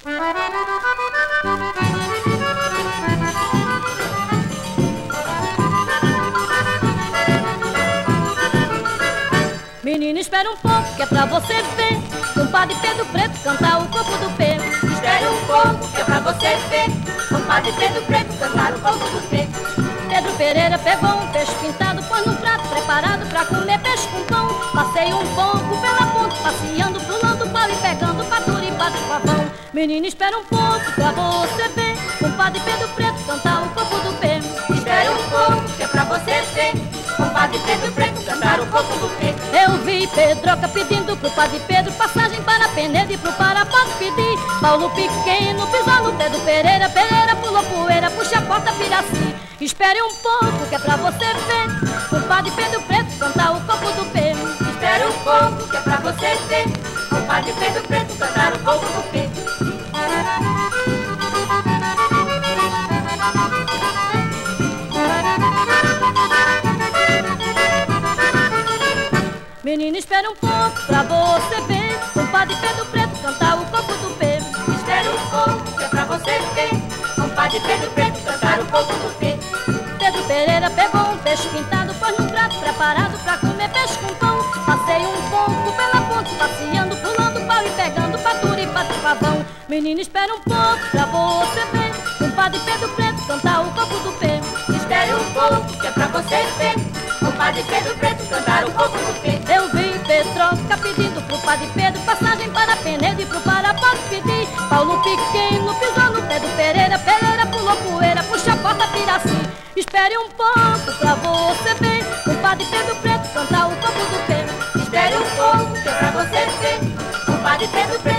Menina, espera um pouco que é pra você ver Compadre Pedro Preto cantar o coco do pé. Espera um pouco que é pra você ver Compadre Pedro Preto cantar o coco do pé. Pedro Pereira pegou um peixe pintado, pôs num prato preparado pra comer peixe com pão. Passei um pouco pela ponte, passeando, pulando pau e pegando fatura e bate pavão. Menina, espera um pouco pra você ver Compadre Pedro Preto cantar o coco do pé. Espera um pouco que é pra você ver Compadre Pedro Preto cantar o coco do pé. Eu vi Pedroca pedindo pro Padre Pedro passagem para Penedo e pro Parapato pedir. Paulo Pequeno pisou no pé do Pereira, Pereira pulou poeira, puxa a porta, Piraci. Espere um pouco que é pra você ver Compadre Pedro Preto cantar o coco do pé. Espera um pouco que é pra você ver Compadre Pedro Preto cantar o coco do pé. Menina, espera um pouco pra você ver Compadre Pedro Preto cantar o coco do pé. Espera um pouco que é pra você ver Compadre Pedro Preto cantar o coco do pé. Pedro Pereira pegou um peixe pintado, pôs num prato preparado pra comer peixe com pão. Passei um pouco pela ponte, passeando, pulando pau e pegando fatura e bate pavão. Menina, espera um pouco pra você ver Compadre Pedro Preto cantar o coco do pé. Espera um pouco que é pra você ver Compadre Pedro Preto cantar o coco do pé. Eu vi Pedroca pedindo pro Padre Pedro passagem para Penedo e pro Parapato pedir. Paulo Pequeno pisou no pé do Pereira, Pereira pulou poeira, puxa a porta, Piraci. Espere um pouco pra você ver Compadre Pedro Preto cantar o coco do pé. Espere um pouco que é pra você ver Compadre Pedro Preto